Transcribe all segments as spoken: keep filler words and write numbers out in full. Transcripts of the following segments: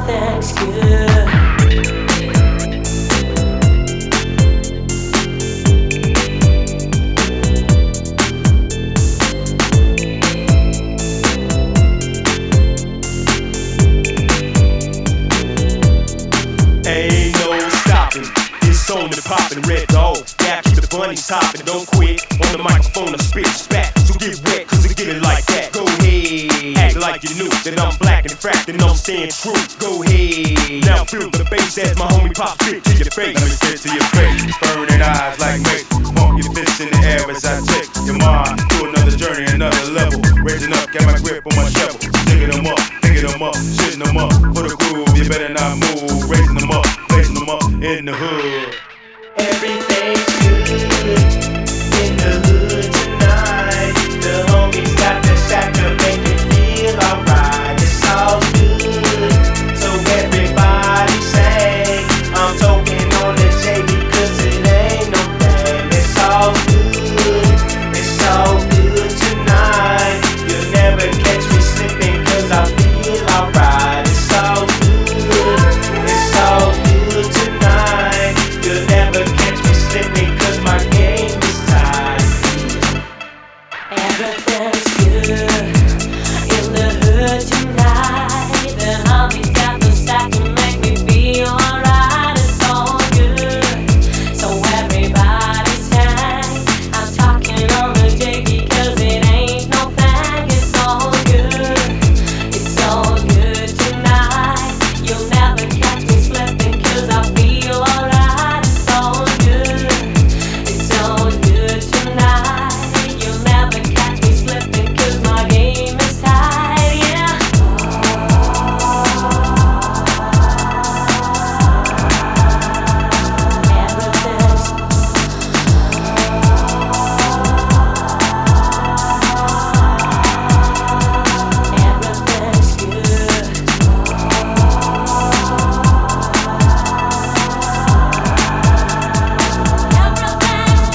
everything's good. Ain't no stopping, it's on and popping, red dog. Yeah, keep the bunnies hopping, don't quit. On the microphone, I spit spat. So get wet, cause I get it like that. Go ahead, act like you knew that I'm black and fracked and I'm staying true. Go ahead, now feel the bass as my homie pop spit to your face. Let me spit to your face, burning eyes like make. Pump your fists in the air as I take your mind to another journey, another level. Raising up, got my grip on my shovel. Digging them up, picking them up, shitting them up. For the groove, you better not move. Raising them up, placing them up in the hood. Everything's good in the hood tonight. The homies got the shack to make me feel alright. It's all good, so everybody say I'm talking on the J because it ain't no thing. It's all good, it's all good tonight. You'll never catch me slipping cause I feel alright. It's all good, it's all good tonight. You'll never catch me slipping cause my game is tight. Everything's good in the hood tonight. The homies got the stack to make me feel alright. It's all good, so everybody sing. I'm talking on the J because it ain't no thing. It's all good, it's all good tonight. You'll never catch me slipping cause I feel alright. It's all good, it's all good tonight. You'll never catch me slipping cause my game is tight, yeah. Everything's everything's good. Everything's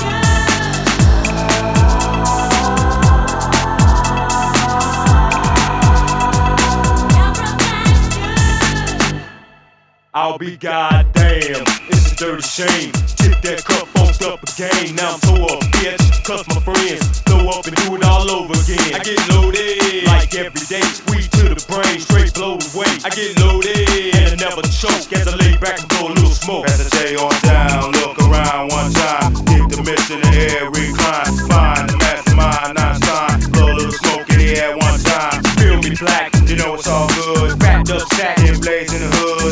I'll be goddamn, it's a dirty shame. Tip that cup, funked up again. Now I'm tore up, bitch. Cuss my friends, throw up and do it all over again. I get loaded like every day. Weed to the brain, straight blow away. I get loaded and I never choke as I lay back and blow a little smoke. Pass the J on down, look around one time. Keep the mist in the air, recline. Find the mastermind, Einstein. Blow a little smoke in the air one time. Feel me black, You know it's all good. wrapped up, stacked In blaze in the hood.